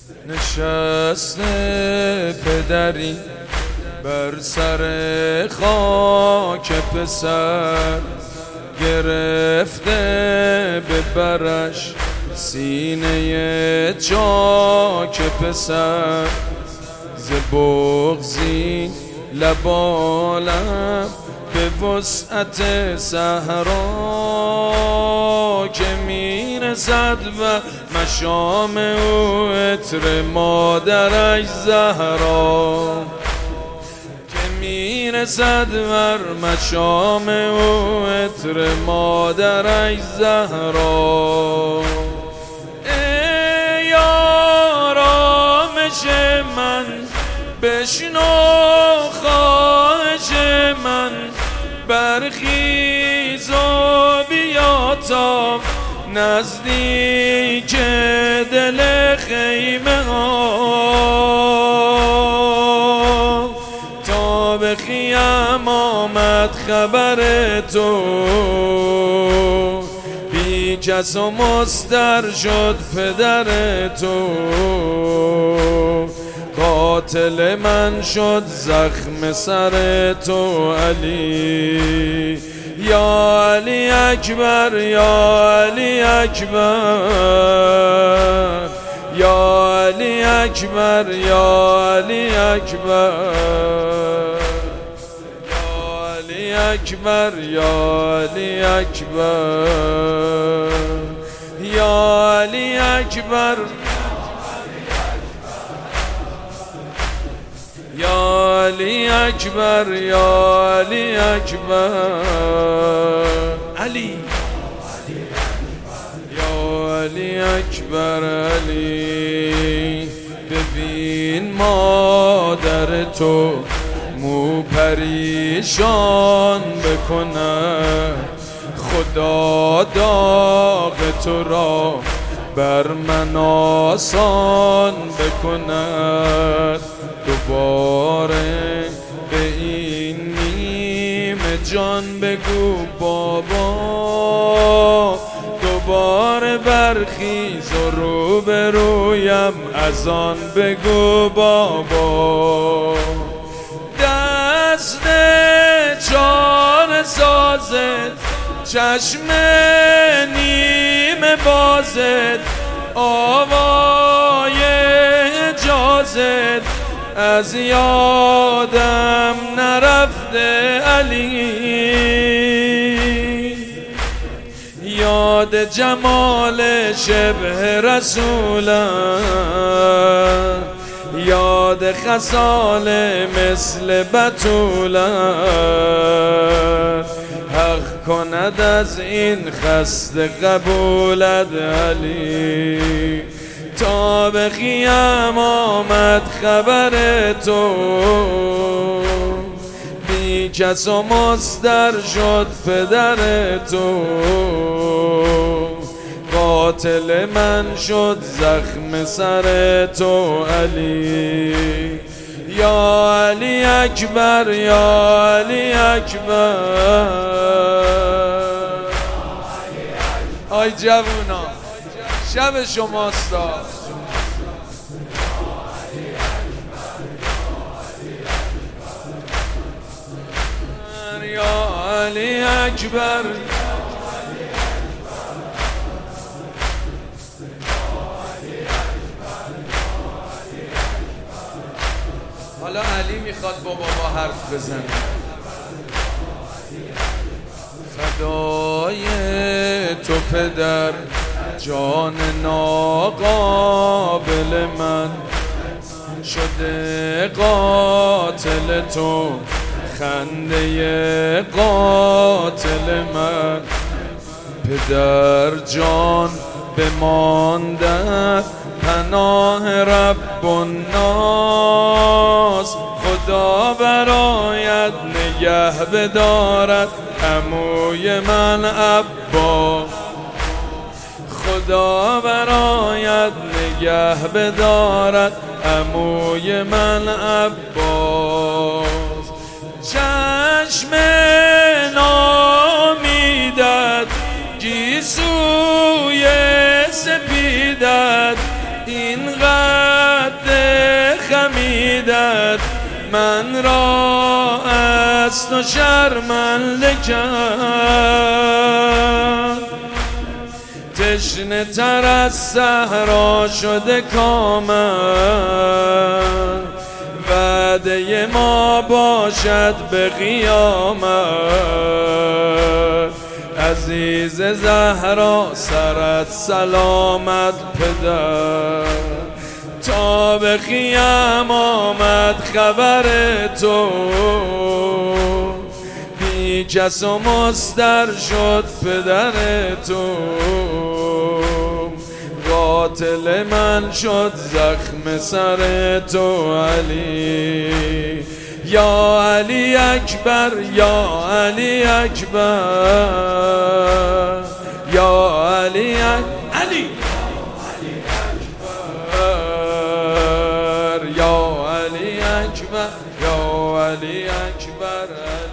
نشسته پدری بر سر خاک پسر، گرفته به برش سینه چاک پسر. ز بغضی لبالم به وسعت صحرا، که میرسد و مشام او عطر مادرش زهرا، که میرسد بر مشام او عطر مادرش زهرا. ای آرامش من بشنو خواهش من، برخیز و بیا تا نزدیک دل خیمه ها، تا به خیم آمد خبر تو، بی کس و مستر شد پدر تو. قاتل من شد زخم سر تو علی، یا علی اکبر، یا علی اکبر، یا علی اکبر، یا علی اکبر، یا علی اکبر، یا علی اکبر، یا علی اکبر، یا علی اکبر، یا علی اکبر، علی، یا علی اکبر علی. ببین مادر تو مو پریشان بکنه، خدا داغ تو را بر من آسان بکند. دوباره به این نیمه جان بگو بابا، دوباره برخیز و رو به رویم از آن بگو بابا. دست چاره سازد، چشم نیمه بازد، آوای اجازت از یادم نرفته علی. یاد جمال شبه رسولم، یاد خصال مثل بتولم، حق کند از این خسته قبولت علی. تا به خیم آمد خبر تو، بی کس و مصدر شد پدر تو. قاتل من شد زخم سر تو علی، یا علی اکبر، یا علی اکبر. آی جوونا، شب شماستا. یا علی اکبر، حالا علی میخواد با بابا حرف بزنه. فدای تو پدر، جان ناقابل من شده قاتل تو، خنده قاتل من. پدر جان بماندن پناه رب الناس، خدا برایت نگه بدارد عموی من عباس، خدا برایت نگه بدارد عموی من عباس. چشم نامیدت گیسوی سپیدت، این عقیدت من را از تو شرمنده کرد. تشنه تر از صحرا شده کامت، وعده ما باشد به قیامت. عزیز زهرا سرت سلامت پدر، تا به خیم آمد خبر تو. بی کس و مستر شد پدر تو، قاتل من شد زخم سر تو علی. یا علی اکبر یا علی اکبر یا علی علی یا علی اکبر یا علی اکبر.